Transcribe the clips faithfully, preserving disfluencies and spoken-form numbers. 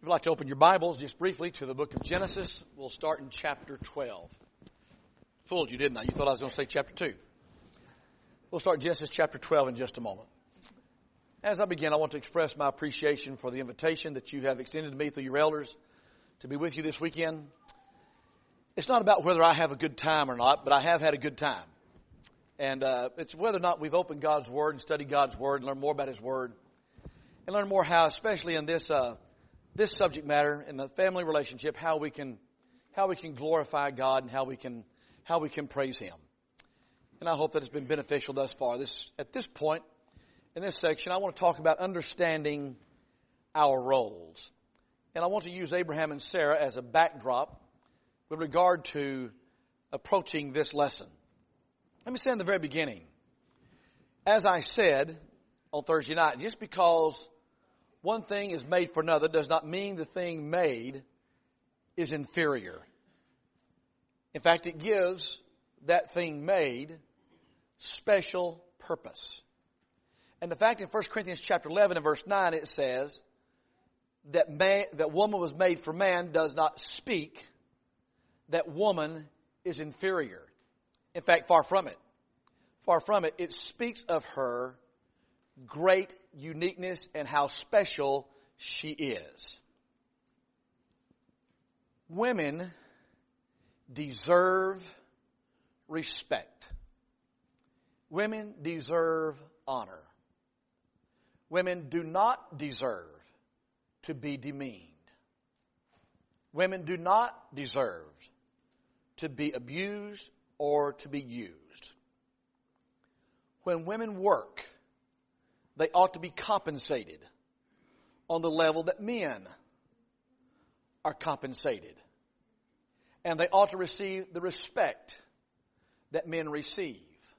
If you'd like to open your Bibles just briefly to the book of Genesis, we'll start in chapter twelve. Fooled you, didn't I? You thought I was going to say chapter two. We'll start Genesis chapter twelve in just a moment. As I begin, I want to express my appreciation for the invitation that you have extended to me through your elders to be with you this weekend. It's not about whether I have a good time or not, but I have had a good time. And uh, it's whether or not we've opened God's Word and studied God's Word and learned more about His Word. And learn more how, especially in this uh, this subject matter, in the family relationship, how we can how we can glorify God and how we can how we can praise Him. And I hope that it's been beneficial thus far. This at this point in this section, I want to talk about understanding our roles. And I want to use Abraham and Sarah as a backdrop with regard to approaching this lesson. Let me say in the very beginning, as I said on Thursday night, just because one thing is made for another does not mean the thing made is inferior. In fact, it gives that thing made special purpose. And the fact in First Corinthians chapter eleven and verse nine it says that man, that woman was made for man does not speak that woman is inferior. In fact, far from it. Far from it. It speaks of her great uniqueness and how special she is. Women deserve respect. Women deserve honor. Women do not deserve to be demeaned. Women do not deserve to be abused or to be used. When women work, they ought to be compensated on the level that men are compensated. And they ought to receive the respect that men receive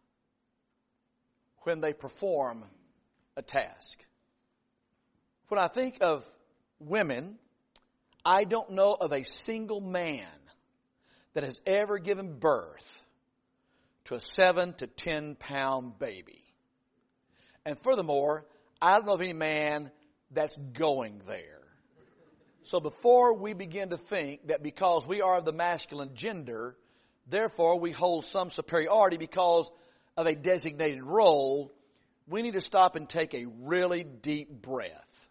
when they perform a task. When I think of women, I don't know of a single man that has ever given birth to a seven to ten pound baby. And furthermore, I don't know of any man that's going there. So before we begin to think that because we are of the masculine gender, therefore we hold some superiority because of a designated role, we need to stop and take a really deep breath.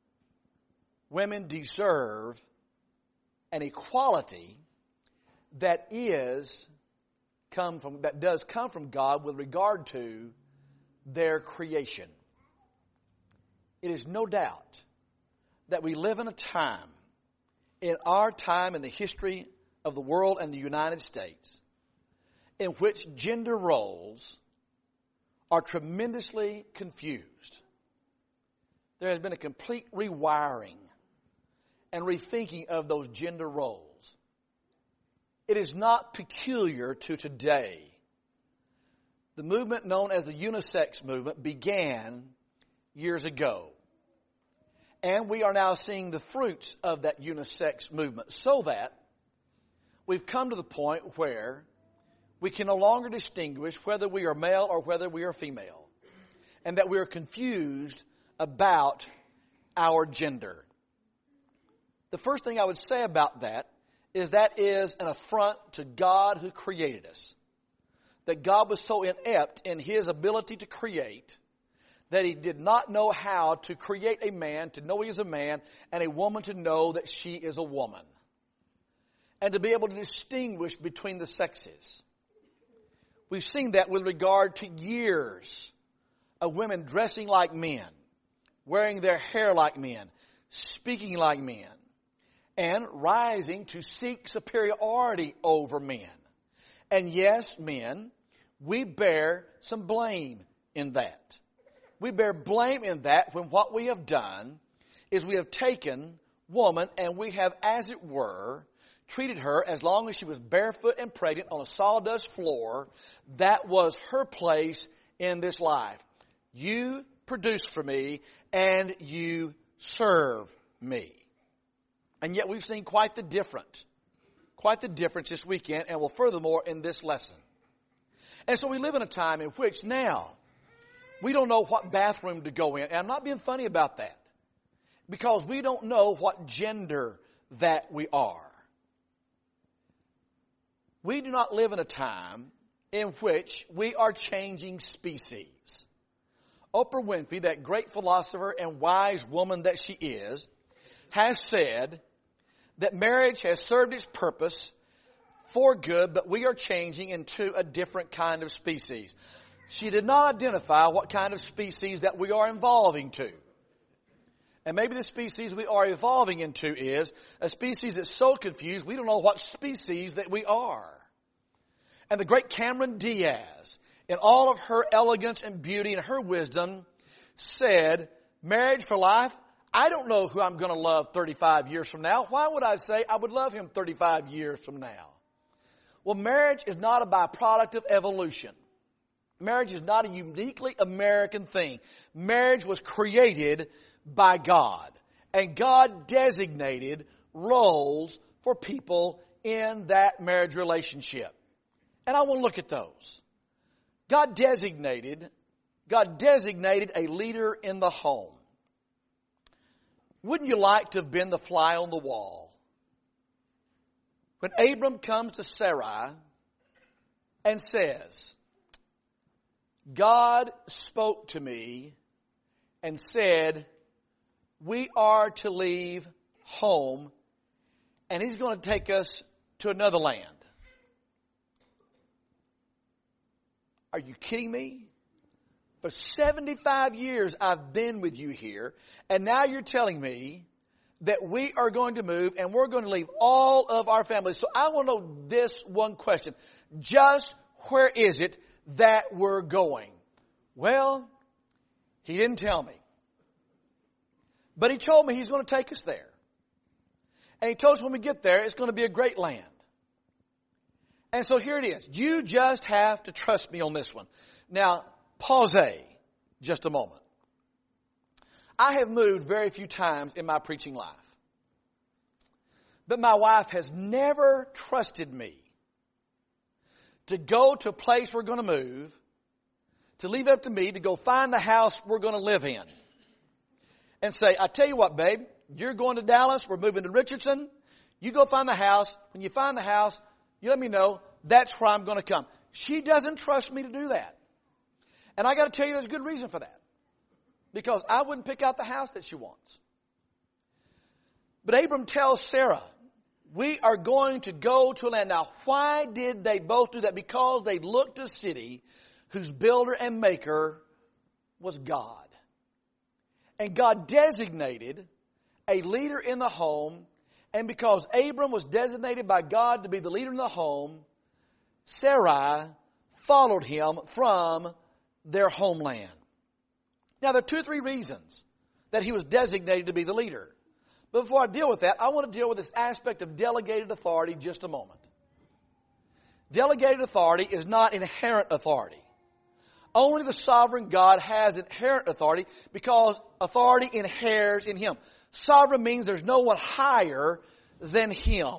Women deserve an equality that is come from that does come from God with regard to their creation. It is no doubt that we live in a time, in our time in the history of the world and the United States, in which gender roles are tremendously confused. There has been a complete rewiring and rethinking of those gender roles. It is not peculiar to today. The movement known as the unisex movement began years ago. And we are now seeing the fruits of that unisex movement so that we've come to the point where we can no longer distinguish whether we are male or whether we are female. And that we are confused about our gender. The first thing I would say about that is that is an affront to God who created us. That God was so inept in His ability to create that He did not know how to create a man, to know he is a man, and a woman to know that she is a woman. And to be able to distinguish between the sexes. We've seen that with regard to years of women dressing like men, wearing their hair like men, speaking like men, and rising to seek superiority over men. And yes, men, we bear some blame in that. We bear blame in that when what we have done is we have taken woman and we have, as it were, treated her as long as she was barefoot and pregnant on a sawdust floor. That was her place in this life. You produce for me and you serve me. And yet we've seen quite the difference. Quite the difference this weekend and will furthermore in this lesson. And so we live in a time in which now we don't know what bathroom to go in. And I'm not being funny about that. because we don't know what gender that we are. We do not live in a time in which we are changing species. Oprah Winfrey, that great philosopher and wise woman that she is, has said that marriage has served its purpose for good, but we are changing into a different kind of species. She did not identify what kind of species that we are evolving to. And maybe the species we are evolving into is a species that's so confused we don't know what species that we are. And the great Cameron Diaz, in all of her elegance and beauty and her wisdom, said, marriage for life, I don't know who I'm going to love thirty-five years from now. Why would I say I would love him thirty-five years from now? Well, marriage is not a byproduct of evolution. Marriage is not a uniquely American thing. Marriage was created by God. And God designated roles for people in that marriage relationship. And I want to look at those. God designated, God designated a leader in the home. Wouldn't you like to have been the fly on the wall? When Abram comes to Sarai and says, God spoke to me and said, we are to leave home and He's going to take us to another land. Are you kidding me? For seventy-five years I've been with you here, and now you're telling me that we are going to move and we're going to leave all of our families. So I want to know this one question. Just where is it that we're going? Well, He didn't tell me. But He told me He's going to take us there. And He told us when we get there, it's going to be a great land. And so here it is. You just have to trust me on this one. Now, pause just a moment. I have moved very few times in my preaching life. But my wife has never trusted me to go to a place we're going to move, to leave it up to me to go find the house we're going to live in. And say, I tell you what, babe, you're going to Dallas, we're moving to Richardson. You go find the house. When you find the house, you let me know. That's where I'm going to come. She doesn't trust me to do that. And I got to tell you, there's a good reason for that. Because I wouldn't pick out the house that she wants. But Abram tells Sarah, we are going to go to a land. Now, why did they both do that? Because they looked at a city whose builder and maker was God. And God designated a leader in the home. And because Abram was designated by God to be the leader in the home, Sarai followed him from their homeland. Now, there are two or three reasons that he was designated to be the leader. But before I deal with that, I want to deal with this aspect of delegated authority just a moment. Delegated authority is not inherent authority. Only the sovereign God has inherent authority because authority inheres in Him. Sovereign means there's no one higher than Him.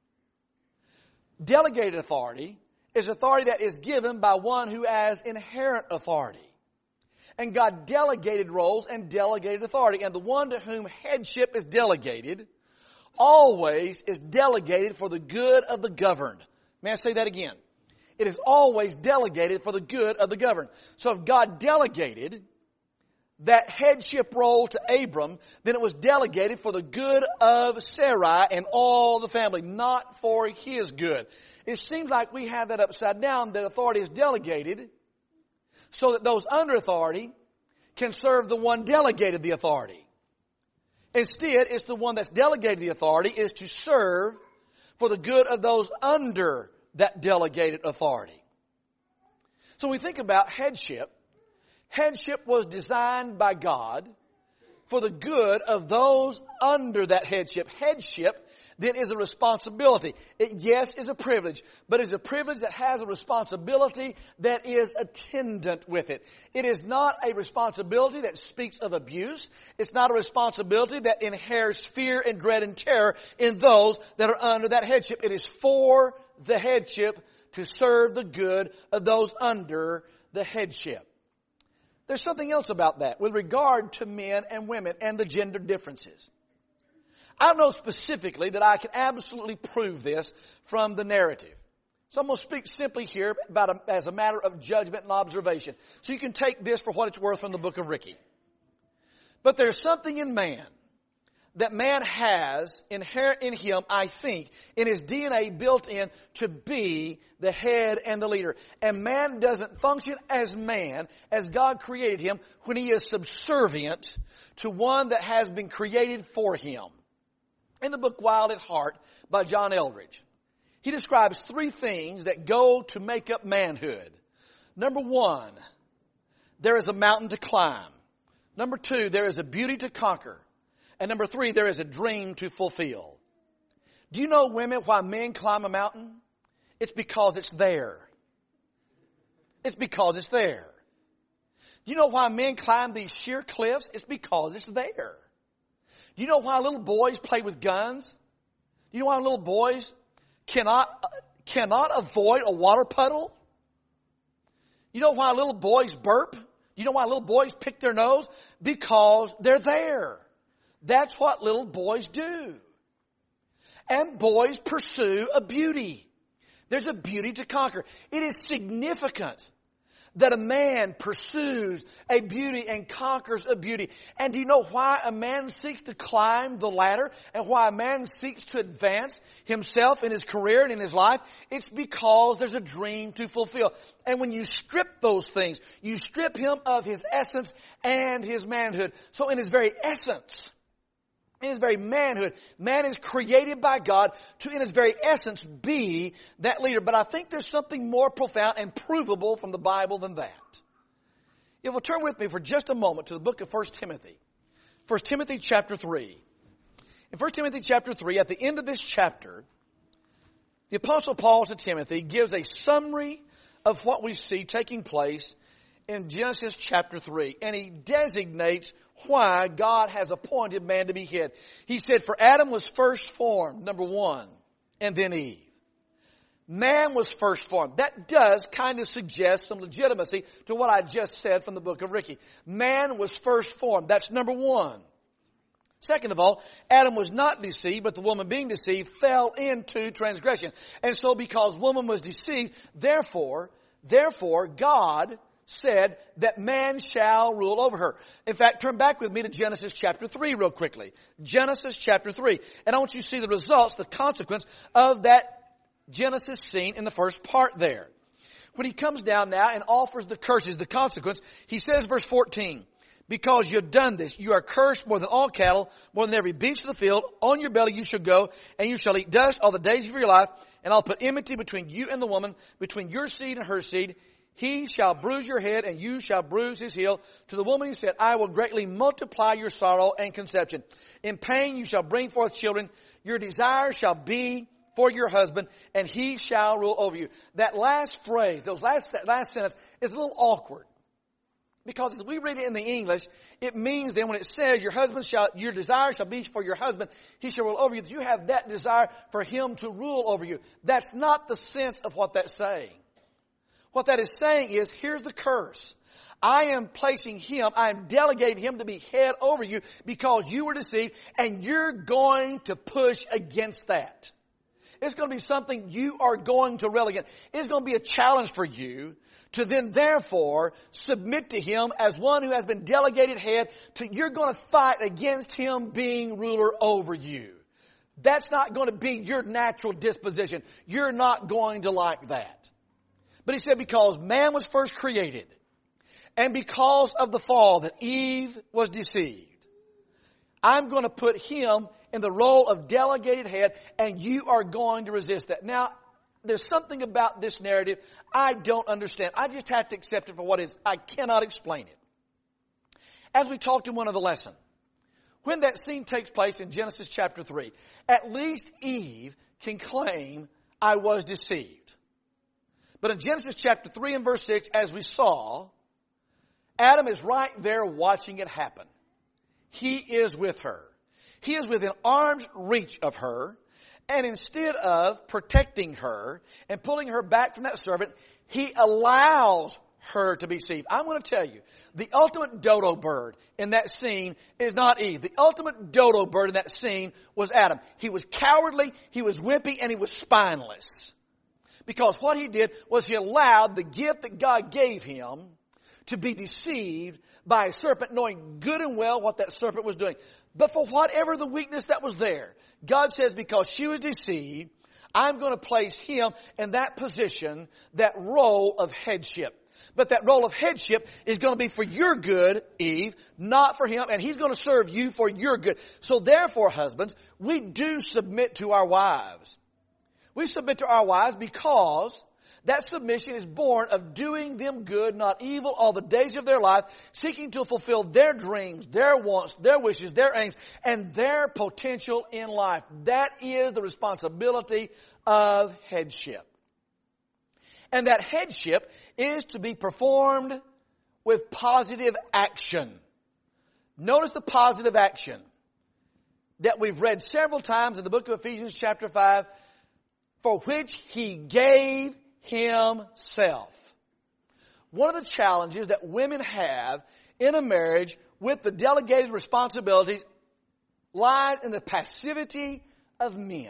Delegated authority is authority that is given by one who has inherent authority. And God delegated roles and delegated authority. And the one to whom headship is delegated always is delegated for the good of the governed. May I say that again? It is always delegated for the good of the governed. So if God delegated that headship role to Abram, then it was delegated for the good of Sarai and all the family, not for his good. It seems like we have that upside down, that authority is delegated so that those under authority can serve the one delegated the authority. Instead, it's the one that's delegated the authority is to serve for the good of those under that delegated authority. So when we think about headship, headship was designed by God for the good of those under that headship. Headship then is a responsibility. It, yes, is a privilege, but it's a privilege that has a responsibility that is attendant with it. It is not a responsibility that speaks of abuse. It's not a responsibility that inheres fear and dread and terror in those that are under that headship. It is for the headship to serve the good of those under the headship. there's something else about that with regard to men and women and the gender differences. I don't know specifically that I can absolutely prove this from the narrative. So I'm going to speak simply here about a, as a matter of judgment and observation. So you can take this for what it's worth from the book of Ricky. But there's something in man that man has inherent in him, I think, in his D N A built in to be the head and the leader. And man doesn't function as man as God created him when he is subservient to one that has been created for him. In the book Wild at Heart by John Eldridge, he describes three things that go to make up manhood. Number one, there is a mountain to climb. Number two, there is a beauty to conquer. And number three, there is a dream to fulfill. Do you know, women, why men climb a mountain? It's because it's there. It's because it's there. Do you know why men climb these sheer cliffs? It's because it's there. Do you know why little boys play with guns? Do you know why little boys cannot, cannot avoid a water puddle? You know why little boys burp? You know why little boys pick their nose? Because they're there. That's what little boys do. And boys pursue a beauty. There's a beauty to conquer. It is significant that a man pursues a beauty and conquers a beauty. And do you know why a man seeks to climb the ladder and why a man seeks to advance himself in his career and in his life? It's because there's a dream to fulfill. And when you strip those things, you strip him of his essence and his manhood. So in his very essence, in his very manhood, man is created by God to, in his very essence, be that leader. But I think there's something more profound and provable from the Bible than that. If you'll turn with me for just a moment to the book of First Timothy. First Timothy chapter three. In First Timothy chapter three, at the end of this chapter, the Apostle Paul to Timothy gives a summary of what we see taking place in Genesis chapter three. And he designates why God has appointed man to be head. He said, for Adam was first formed, number one, and then Eve. Man was first formed. That does kind of suggest some legitimacy to what I just said from the book of Ricky. Man was first formed. That's number one. Second of all, Adam was not deceived, but the woman being deceived fell into transgression. And so because woman was deceived, therefore, therefore God said that man shall rule over her. In fact, turn back with me to Genesis chapter three real quickly. Genesis chapter three. And I want you to see the results, the consequence of that Genesis scene in the first part there. When he comes down now and offers the curses, the consequence, he says, verse fourteen, because you've done this, you are cursed more than all cattle, more than every beast of the field. On your belly you shall go, and you shall eat dust all the days of your life. And I'll put enmity between you and the woman, between your seed and her seed. He shall bruise your head, and you shall bruise his heel. To the woman he said, I will greatly multiply your sorrow and conception. In pain you shall bring forth children. Your desire shall be for your husband, and he shall rule over you. That last phrase, those last, last sentence, is a little awkward. Because as we read it in the English, it means then when it says your husband shall, your desire shall be for your husband, he shall rule over you, that you have that desire for him to rule over you. That's not the sense of what that's saying. What that is saying is, here's the curse. I am placing him, I am delegating him to be head over you because you were deceived, and you're going to push against that. It's going to be something you are going to rail against. It's going to be a challenge for you to then therefore submit to him as one who has been delegated head. To, you're going to fight against him being ruler over you. That's not going to be your natural disposition. You're not going to like that. But he said because man was first created, and because of the fall that Eve was deceived, I'm going to put him in the role of delegated head, and you are going to resist that. Now, there's something about this narrative I don't understand. I just have to accept it for what it is. I cannot explain it. As we talked in one of the lessons, when that scene takes place in Genesis chapter three, at least Eve can claim, I was deceived. But in Genesis chapter three and verse six, as we saw, Adam is right there watching it happen. He is with her. He is within arm's reach of her. And instead of protecting her and pulling her back from that serpent, he allows her to be deceived. I'm going to tell you, the ultimate dodo bird in that scene is not Eve. The ultimate dodo bird in that scene was Adam. He was cowardly, he was wimpy, and he was spineless. Because what he did was he allowed the gift that God gave him to be deceived by a serpent, knowing good and well what that serpent was doing. But for whatever the weakness that was there, God says because she was deceived, I'm going to place him in that position, that role of headship. But that role of headship is going to be for your good, Eve, not for him, and he's going to serve you for your good. So therefore, husbands, we do submit to our wives. We submit to our wives because that submission is born of doing them good, not evil, all the days of their life, seeking to fulfill their dreams, their wants, their wishes, their aims, and their potential in life. That is the responsibility of headship. And that headship is to be performed with positive action. Notice the positive action that we've read several times in the book of Ephesians chapter five, for which he gave himself. One of the challenges that women have in a marriage with the delegated responsibilities lies in the passivity of men.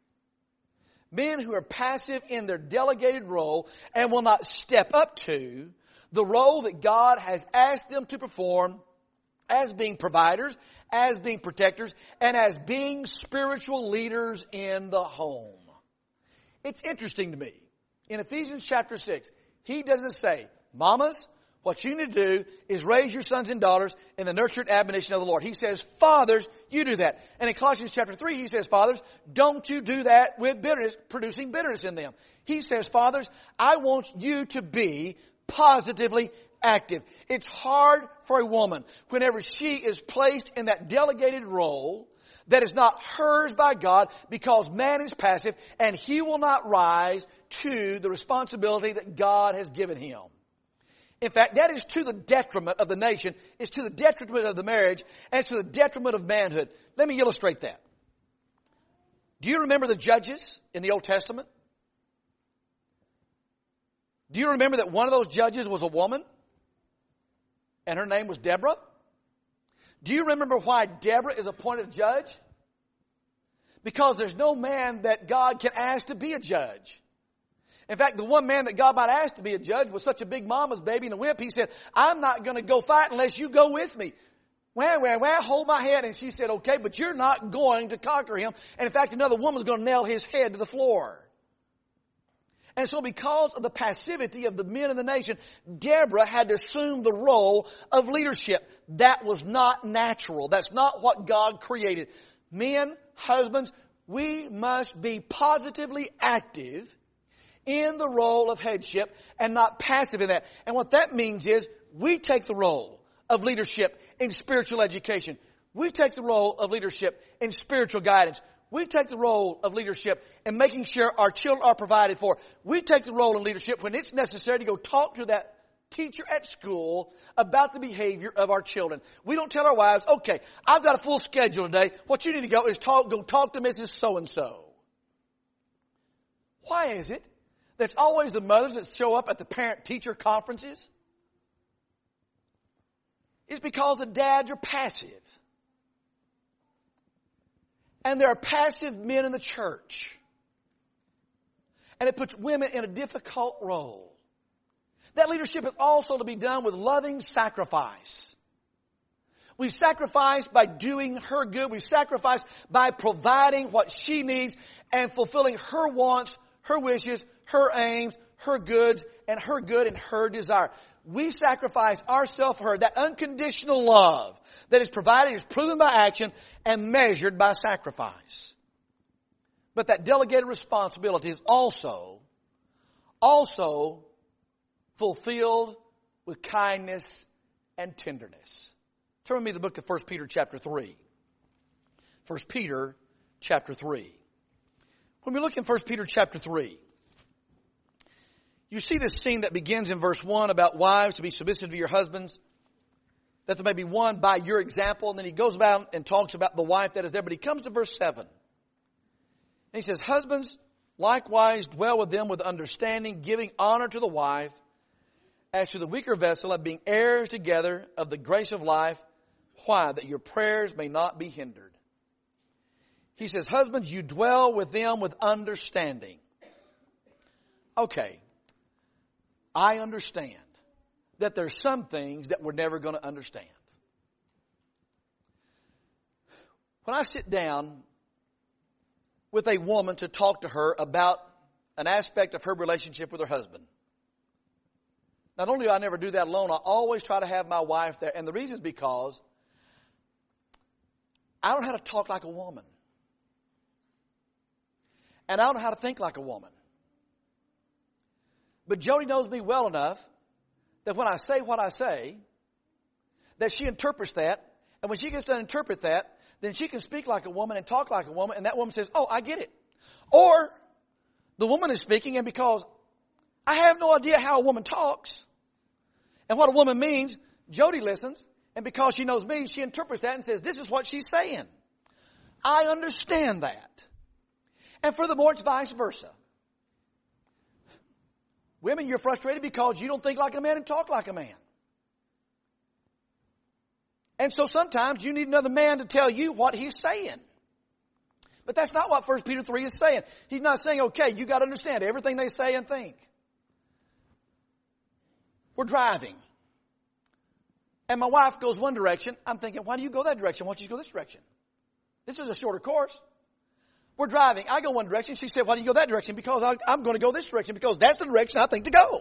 Men who are passive in their delegated role and will not step up to the role that God has asked them to perform as being providers, as being protectors, and as being spiritual leaders in the home. It's interesting to me. In Ephesians chapter six, he doesn't say, mamas, what you need to do is raise your sons and daughters in the nurture and admonition of the Lord. He says, fathers, you do that. And in Colossians chapter three, he says, fathers, don't you do that with bitterness, producing bitterness in them. He says, fathers, I want you to be positively active. It's hard for a woman whenever she is placed in that delegated role that is not hers by God, because man is passive and he will not rise to the responsibility that God has given him. In fact, that is to the detriment of the nation, it's to the detriment of the marriage, and it's to the detriment of manhood. Let me illustrate that. Do you remember the judges in the Old Testament? Do you remember that one of those judges was a woman? And her name was Deborah? Do you remember why Deborah is appointed judge? Because there's no man that God can ask to be a judge. In fact, the one man that God might ask to be a judge was such a big mama's baby and a whip. He said, I'm not going to go fight unless you go with me. Well, well, well, hold my head. And she said, okay, but you're not going to conquer him. And in fact, another woman's going to nail his head to the floor. And so because of the passivity of the men in the nation, Deborah had to assume the role of leadership. That was not natural. That's not what God created. Men, husbands, we must be positively active in the role of headship and not passive in that. And what that means is we take the role of leadership in spiritual education. We take the role of leadership in spiritual guidance. We take the role of leadership in making sure our children are provided for. We take the role of leadership when it's necessary to go talk to that teacher at school about the behavior of our children. We don't tell our wives, okay, I've got a full schedule today. What you need to go is talk, go talk to Missus So-and-so. Why is it that's always the mothers that show up at the parent-teacher conferences? It's because the dads are passive. And there are passive men in the church. And it puts women in a difficult role. That leadership is also to be done with loving sacrifice. We sacrifice by doing her good. We sacrifice by providing what she needs and fulfilling her wants, her wishes, her aims, her goods, and her good and her desire. We sacrifice ourselves for her. That unconditional love that is provided is proven by action and measured by sacrifice. But that delegated responsibility is also, also fulfilled with kindness and tenderness. Turn with me to the book of First Peter chapter three. First Peter chapter three. When we look in First Peter chapter three, you see this scene that begins in verse one about wives to be submissive to your husbands, that there may be won by your example. And then he goes about and talks about the wife that is there. But he comes to verse seven. And he says, husbands, likewise dwell with them with understanding, giving honor to the wife as to the weaker vessel, of being heirs together of the grace of life. Why? That your prayers may not be hindered. He says, husbands, you dwell with them with understanding. Okay, I understand that there's some things that we're never going to understand. When I sit down with a woman to talk to her about an aspect of her relationship with her husband, not only do I never do that alone, I always try to have my wife there. And the reason is because I don't know how to talk like a woman. And I don't know how to think like a woman. But Jody knows me well enough that when I say what I say, that she interprets that. And when she gets to interpret that, then she can speak like a woman and talk like a woman. And that woman says, oh, I get it. Or the woman is speaking, and because I have no idea how a woman talks and what a woman means, Jody listens. And because she knows me, she interprets that and says, this is what she's saying. I understand that. And furthermore, it's vice versa. Women, you're frustrated because you don't think like a man and talk like a man. And so sometimes you need another man to tell you what he's saying. But that's not what First Peter three is saying. He's not saying, okay, you got to understand everything they say and think. We're driving. And my wife goes one direction. I'm thinking, why do you go that direction? Why don't you go this direction? This is a shorter course. We're driving. I go one direction. She said, why do you go that direction? Because I, I'm going to go this direction because that's the direction I think to go.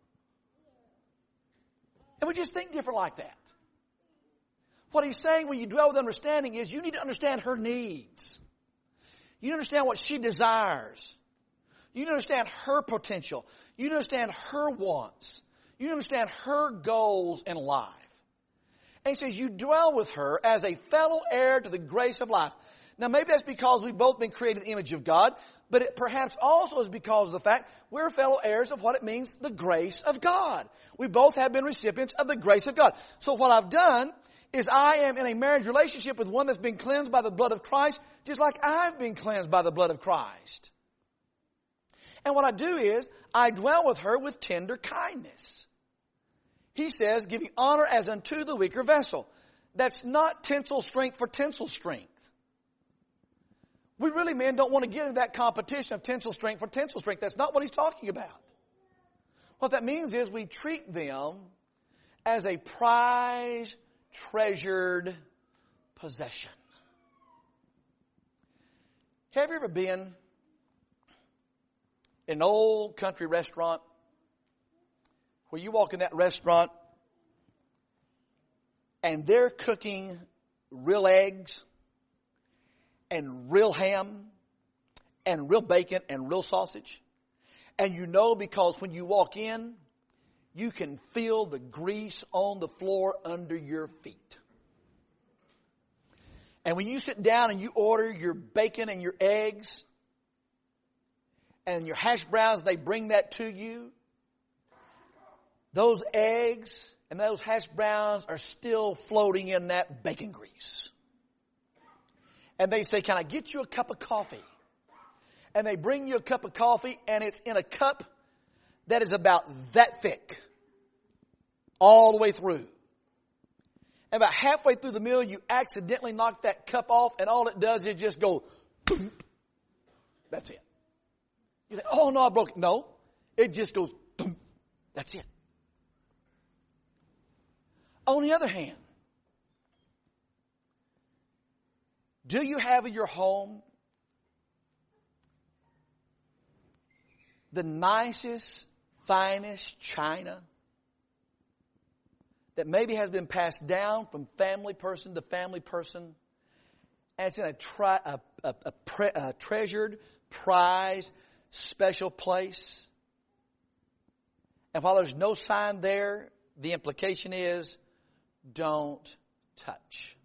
And we just think different like that. What he's saying when you dwell with understanding is you need to understand her needs. You need to understand what she desires. You need to understand her potential. You need to understand her wants. You need to understand her goals in life. And he says you dwell with her as a fellow heir to the grace of life. Now maybe that's because we've both been created in the image of God, but it perhaps also is because of the fact we're fellow heirs of what it means, the grace of God. We both have been recipients of the grace of God. So what I've done is I am in a marriage relationship with one that's been cleansed by the blood of Christ, just like I've been cleansed by the blood of Christ. And what I do is I dwell with her with tender kindness. He says, giving honor as unto the weaker vessel. That's not tensile strength for tensile strength. We really, men, don't want to get into that competition of tensile strength for tensile strength. That's not what he's talking about. What that means is we treat them as a prized, treasured possession. Have you ever been in an old country restaurant where you walk in that restaurant and they're cooking real eggs and real ham and real bacon and real sausage? And you know because when you walk in, you can feel the grease on the floor under your feet. And when you sit down and you order your bacon and your eggs and your hash browns, they bring that to you. Those eggs and those hash browns are still floating in that bacon grease. And they say, can I get you a cup of coffee? And they bring you a cup of coffee, and it's in a cup that is about that thick all the way through. And about halfway through the meal, you accidentally knock that cup off, and all it does is just go, boom. That's it. You think, oh, no, I broke it. No, it just goes, boom. That's it. On the other hand, do you have in your home the nicest, finest china that maybe has been passed down from family person to family person, and it's in a, tri- a, a, a, pre- a treasured, prized, special place? And while there's no sign there, the implication is, don't touch.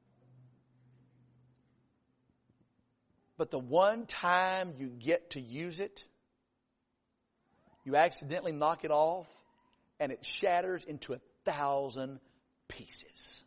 But the one time you get to use it, you accidentally knock it off, and it shatters into a thousand pieces.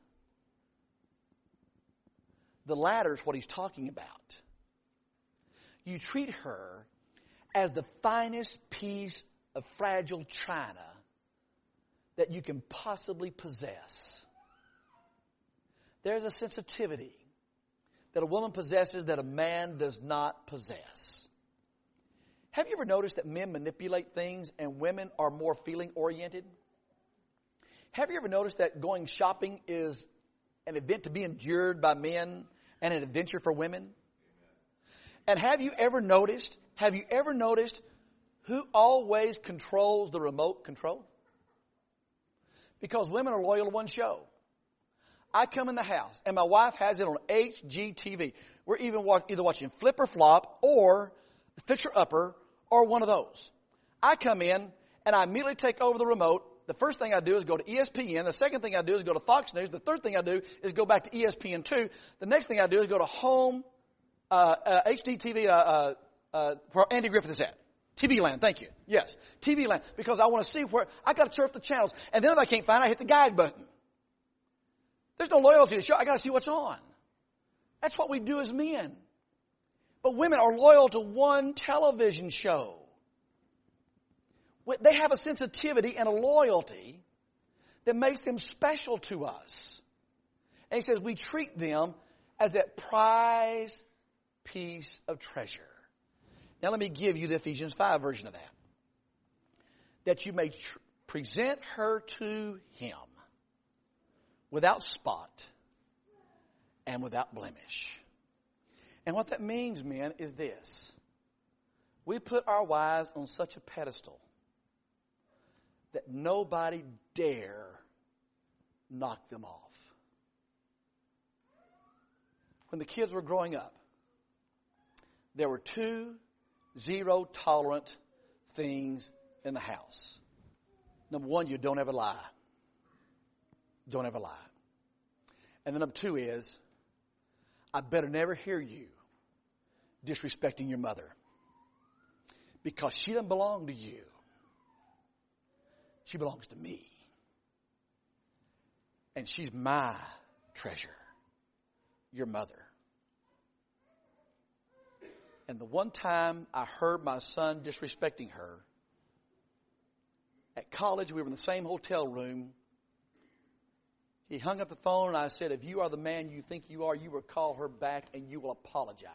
The latter is what he's talking about. You treat her as the finest piece of fragile china that you can possibly possess. There's a sensitivity that a woman possesses that a man does not possess. Have you ever noticed that men manipulate things and women are more feeling oriented? Have you ever noticed that going shopping is an event to be endured by men and an adventure for women? And have you ever noticed, have you ever noticed who always controls the remote control? Because women are loyal to one show. I come in the house and my wife has it on H G T V. We're even watch, either watching Flip or Flop or Fixer Upper or one of those. I come in and I immediately take over the remote. The first thing I do is go to E S P N. The second thing I do is go to Fox News. The third thing I do is go back to E S P N two. The next thing I do is go to home, uh, uh, H D T V, uh, uh, uh, where Andy Griffith is at. T V Land, thank you. Yes, T V Land. Because I want to see where, I got to surf the channels. And then if I can't find it, I hit the guide button. There's no loyalty to the show. I got to see what's on. That's what we do as men. But women are loyal to one television show. They have a sensitivity and a loyalty that makes them special to us. And he says we treat them as that prized piece of treasure. Now let me give you the Ephesians five version of that. That you may tr- present her to him without spot and without blemish. And what that means, men, is this. We put our wives on such a pedestal that nobody dare knock them off. When the kids were growing up, there were two zero-tolerant things in the house. Number one, you don't ever lie. Don't ever lie. And then number two is, I better never hear you disrespecting your mother. Because she doesn't belong to you. She belongs to me. And she's my treasure. Your mother. And the one time I heard my son disrespecting her, at college we were in the same hotel room. He hung up the phone and I said, if you are the man you think you are, you will call her back and you will apologize.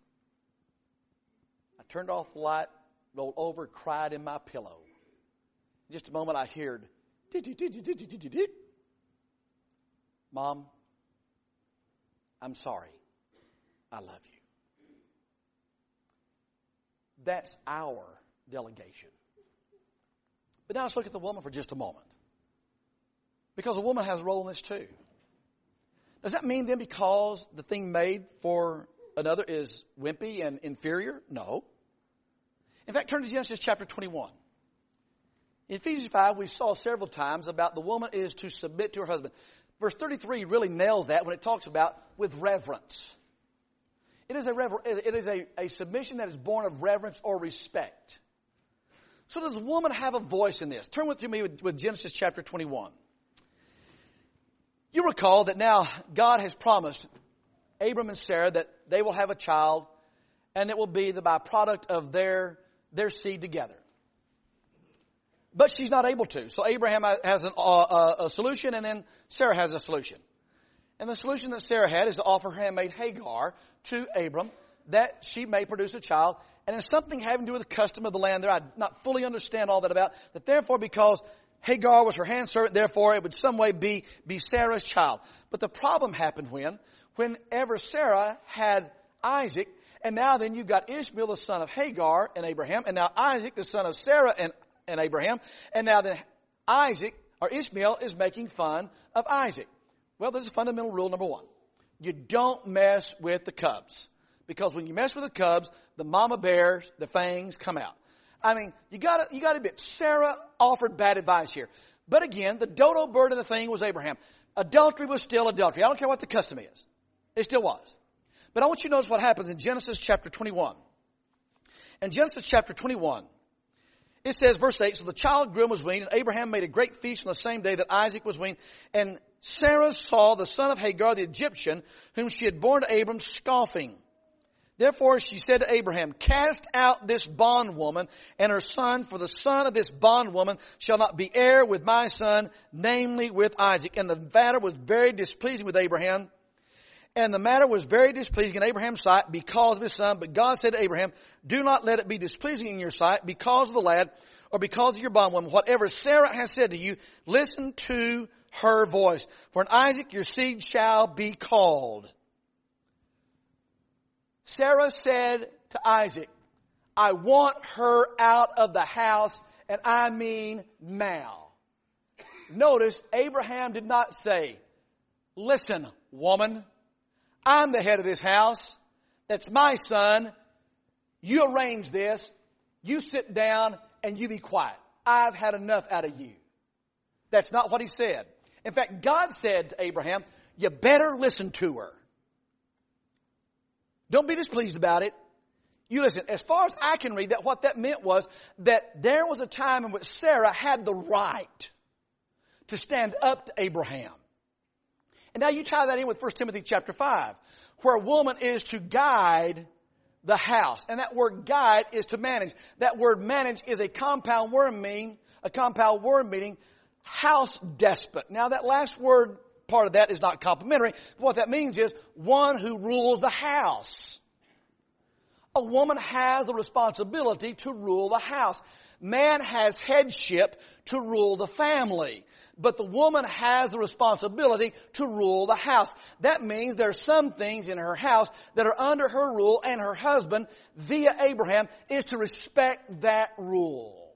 I turned off the light, rolled over, cried in my pillow. In just a moment I heard, Mom, I'm sorry. I love you. That's our delegation. But now let's look at the woman for just a moment. Because a woman has a role in this too. Does that mean then because the thing made for another is wimpy and inferior? No. In fact, turn to Genesis chapter twenty-one. In Ephesians five, we saw several times about the woman is to submit to her husband. Verse thirty-three really nails that when it talks about with reverence. It is a rever- it is a, a submission that is born of reverence or respect. So does a woman have a voice in this? Turn with me with, with Genesis chapter twenty-one. You recall that now God has promised Abram and Sarah that they will have a child and it will be the byproduct of their, their seed together. But she's not able to. So Abraham has an, uh, a solution and then Sarah has a solution. And the solution that Sarah had is to offer her handmaid Hagar to Abram that she may produce a child. And it's something having to do with the custom of the land there. I not fully understand all that about. That therefore because Hagar was her handservant, therefore it would some way be, be Sarah's child. But the problem happened when, whenever Sarah had Isaac, and now then you've got Ishmael, the son of Hagar and Abraham, and now Isaac, the son of Sarah and, and Abraham, and now then Isaac, or Ishmael, is making fun of Isaac. Well, there's a fundamental rule, number one. You don't mess with the cubs. Because when you mess with the cubs, the mama bears, the fangs come out. I mean, you gotta, you gotta admit, Sarah offered bad advice here. But again, the dodo bird of the thing was Abraham. Adultery was still adultery. I don't care what the custom is. It still was. But I want you to notice what happens in Genesis chapter twenty-one. In Genesis chapter twenty-one, it says, verse eight, so the child grew and was weaned, and Abraham made a great feast on the same day that Isaac was weaned. And Sarah saw the son of Hagar, the Egyptian, whom she had borne to Abram, scoffing. Therefore she said to Abraham, cast out this bondwoman and her son, for the son of this bondwoman shall not be heir with my son, namely with Isaac. And the matter was very displeasing with Abraham. And the matter was very displeasing in Abraham's sight because of his son. But God said to Abraham, do not let it be displeasing in your sight because of the lad or because of your bondwoman. Whatever Sarah has said to you, listen to her voice. For in Isaac your seed shall be called. Sarah said to Isaac, I want her out of the house, and I mean now. Notice Abraham did not say, listen, woman, I'm the head of this house. That's my son. You arrange this. You sit down and you be quiet. I've had enough out of you. That's not what he said. In fact, God said to Abraham, you better listen to her. Don't be displeased about it. You listen. As far as I can read, that what that meant was that there was a time in which Sarah had the right to stand up to Abraham. And now you tie that in with First Timothy chapter five, where a woman is to guide the house. And that word guide is to manage. That word manage is a compound word meaning, a compound word meaning house despot. Now that last word, part of that is not complimentary. But what that means is one who rules the house. A woman has the responsibility to rule the house. Man has headship to rule the family. But the woman has the responsibility to rule the house. That means there are some things in her house that are under her rule, and her husband, via Abraham, is to respect that rule.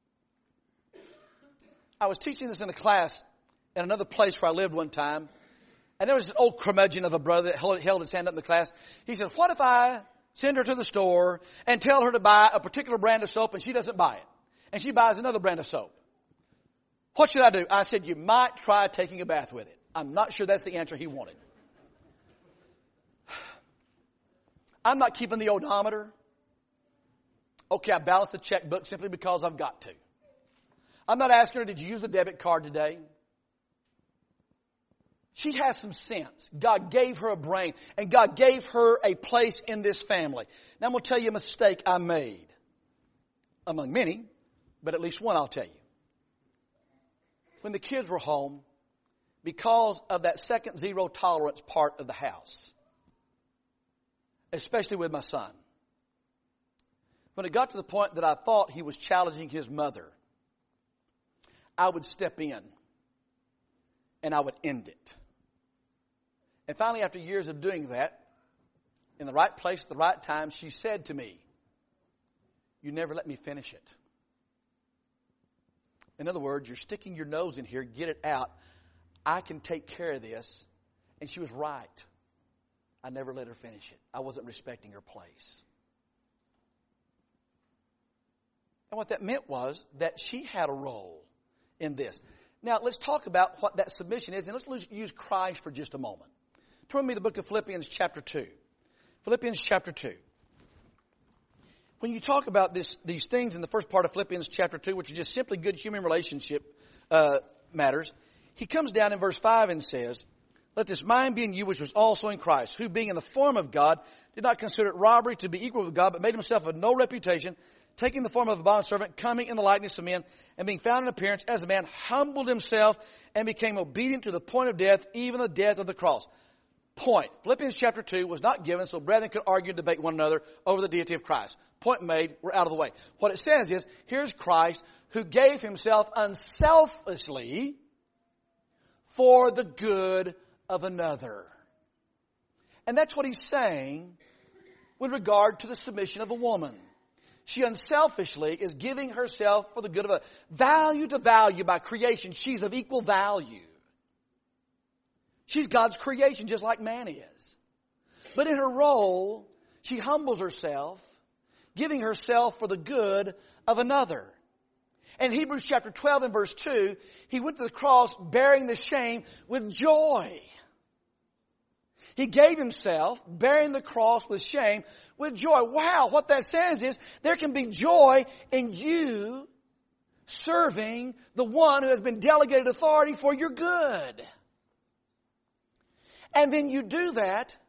I was teaching this in a class in another place where I lived one time, and there was an old curmudgeon of a brother that held, held his hand up in the class. He said, what if I send her to the store and tell her to buy a particular brand of soap and she doesn't buy it, and she buys another brand of soap? What should I do? I said, you might try taking a bath with it. I'm not sure that's the answer he wanted. I'm not keeping the odometer. Okay, I balanced the checkbook simply because I've got to. I'm not asking her, did you use the debit card today? She has some sense. God gave her a brain, and God gave her a place in this family. Now I'm going to tell you a mistake I made. Among many, but at least one I'll tell you. When the kids were home, because of that second zero tolerance part of the house, especially with my son, when it got to the point that I thought he was challenging his mother, I would step in and I would end it. And finally, after years of doing that, in the right place at the right time, she said to me, you never let me finish it. In other words, you're sticking your nose in here, get it out. I can take care of this. And she was right. I never let her finish it. I wasn't respecting her place. And what that meant was that she had a role in this. Now, let's talk about what that submission is, and let's use Christ for just a moment. Turn with me to the book of Philippians chapter two. Philippians chapter two. When you talk about this, these things in the first part of Philippians chapter two, which are just simply good human relationship uh, matters, he comes down in verse five and says, let this mind be in you which was also in Christ, who being in the form of God, did not consider it robbery to be equal with God, but made himself of no reputation, taking the form of a bondservant, coming in the likeness of men, and being found in appearance as a man, humbled himself and became obedient to the point of death, even the death of the cross. Point. Philippians chapter two was not given so brethren could argue and debate one another over the deity of Christ. Point made. We're out of the way. What it says is, here's Christ who gave himself unselfishly for the good of another. And that's what he's saying with regard to the submission of a woman. She unselfishly is giving herself for the good of a value to value by creation. She's of equal value. She's God's creation just like man is. But in her role, she humbles herself, giving herself for the good of another. In Hebrews chapter twelve and verse two, he went to the cross bearing the shame with joy. He gave himself bearing the cross with shame with joy. Wow, what that says is there can be joy in you serving the one who has been delegated authority for your good. And then you do that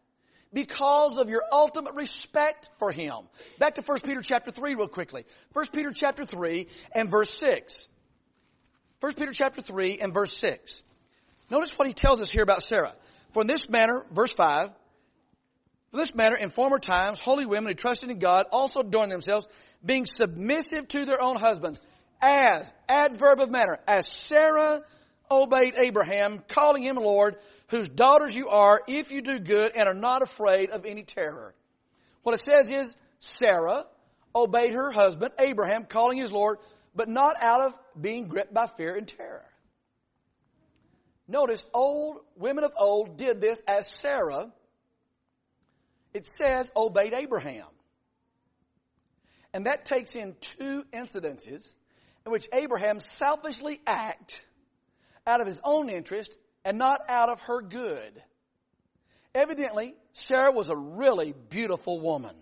because of your ultimate respect for him. Back to First Peter chapter three real quickly. First Peter chapter three and verse six. First Peter chapter three and verse six. Notice what he tells us here about Sarah. For in this manner, verse five, for this manner in former times, holy women who trusted in God also adorned themselves, being submissive to their own husbands, as, adverb of manner, as Sarah obeyed Abraham, calling him Lord, whose daughters you are, if you do good and are not afraid of any terror. What it says is, Sarah obeyed her husband, Abraham, calling his Lord, but not out of being gripped by fear and terror. Notice, old women of old did this as Sarah, it says, obeyed Abraham. And that takes in two incidences in which Abraham selfishly acted out of his own interest and not out of her good. Evidently, Sarah was a really beautiful woman.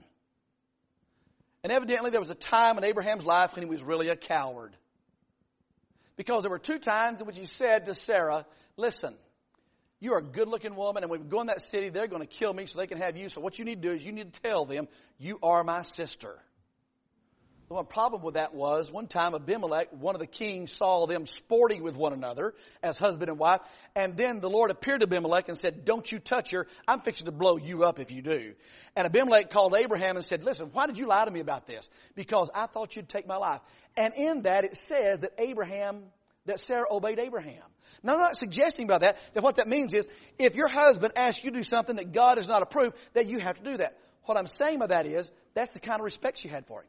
And evidently there was a time in Abraham's life when he was really a coward. Because there were two times in which he said to Sarah, listen, you are a good-looking woman, and when we go in that city, they're going to kill me so they can have you. So what you need to do is you need to tell them, you are my sister. The one problem with that was, one time Abimelech, one of the kings, saw them sporting with one another as husband and wife. And then the Lord appeared to Abimelech and said, don't you touch her. I'm fixing to blow you up if you do. And Abimelech called Abraham and said, listen, why did you lie to me about this? Because I thought you'd take my life. And in that it says that Abraham, that Sarah obeyed Abraham. Now I'm not suggesting by that, that what that means is, if your husband asks you to do something that God has not approved, that you have to do that. What I'm saying by that is, that's the kind of respect she had for him.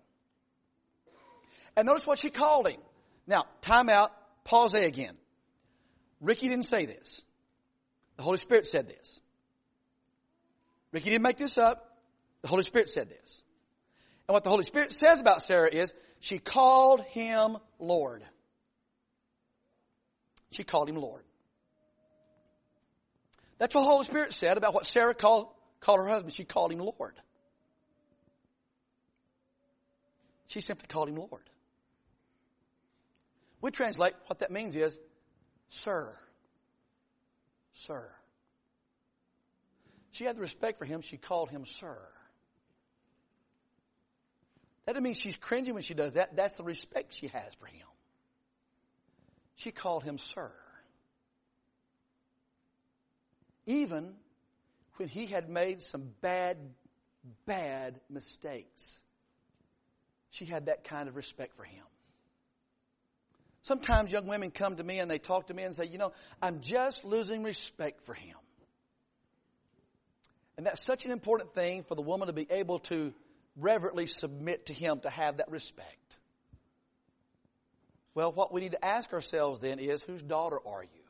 And notice what she called him. Now, time out, pause there again. Ricky didn't say this. The Holy Spirit said this. Ricky didn't make this up. The Holy Spirit said this. And what the Holy Spirit says about Sarah is, she called him Lord. She called him Lord. That's what the Holy Spirit said about what Sarah called, called her husband. She called him Lord. She simply called him Lord. We translate, what that means is, Sir. Sir. She had the respect for him, she called him Sir. That doesn't mean she's cringing when she does that. That's the respect she has for him. She called him Sir. Even when he had made some bad, bad mistakes, she had that kind of respect for him. Sometimes young women come to me and they talk to me and say, you know, I'm just losing respect for him. And that's such an important thing for the woman to be able to reverently submit to him, to have that respect. Well, what we need to ask ourselves then is, whose daughter are you?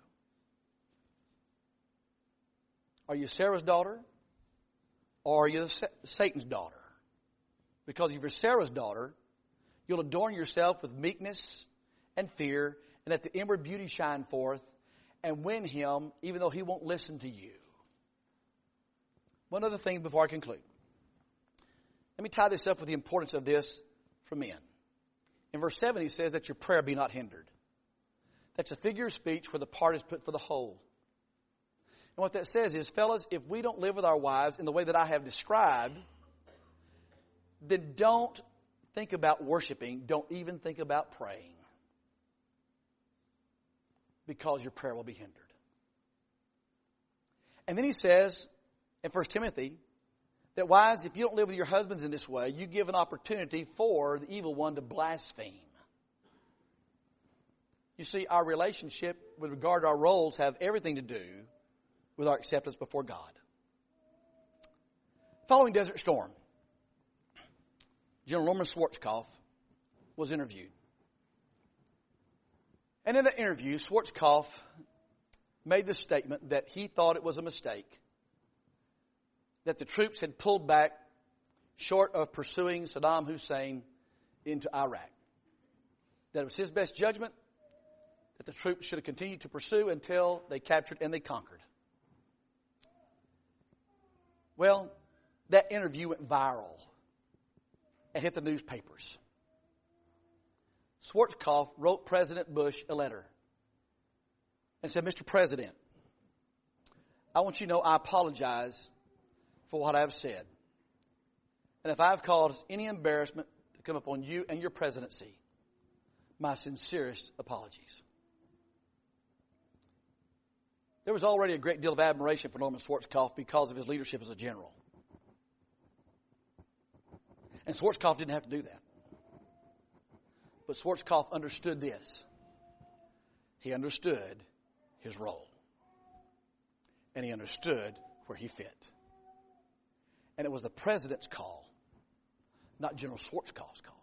Are you Sarah's daughter? Or are you Satan's daughter? Because if you're Sarah's daughter, you'll adorn yourself with meekness and fear, and let the inward beauty shine forth, and win him even though he won't listen to you. One other thing before I conclude. Let me tie this up with the importance of this for men. In verse seven he says that your prayer be not hindered. That's a figure of speech where the part is put for the whole. And what that says is, fellas, if we don't live with our wives in the way that I have described, then don't think about worshiping. Don't even think about praying. Because your prayer will be hindered. And then he says in First Timothy that wives, if you don't live with your husbands in this way, you give an opportunity for the evil one to blaspheme. You see, our relationship with regard to our roles have everything to do with our acceptance before God. Following Desert Storm, General Norman Schwarzkopf was interviewed. And in that interview, Schwarzkopf made the statement that he thought it was a mistake, that the troops had pulled back short of pursuing Saddam Hussein into Iraq. That it was his best judgment that the troops should have continued to pursue until they captured and they conquered. Well, that interview went viral and hit the newspapers. Schwarzkopf wrote President Bush a letter and said, Mister President, I want you to know I apologize for what I have said. And if I have caused any embarrassment to come upon you and your presidency, my sincerest apologies. There was already a great deal of admiration for Norman Schwarzkopf because of his leadership as a general. And Schwarzkopf didn't have to do that. But Schwarzkopf understood this. He understood his role. And he understood where he fit. And it was the president's call, not General Schwarzkopf's call.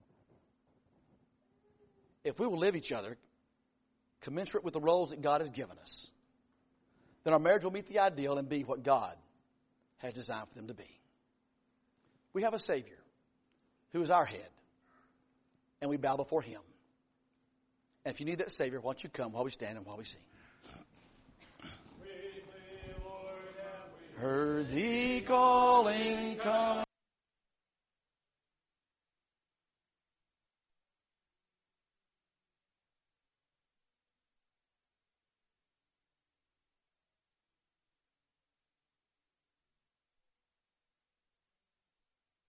If we will live each other commensurate with the roles that God has given us, then our marriage will meet the ideal and be what God has designed for them to be. We have a Savior who is our head, and we bow before Him. And if you need that Savior, why don't you come while we stand and while we sing? Heard thee calling, come.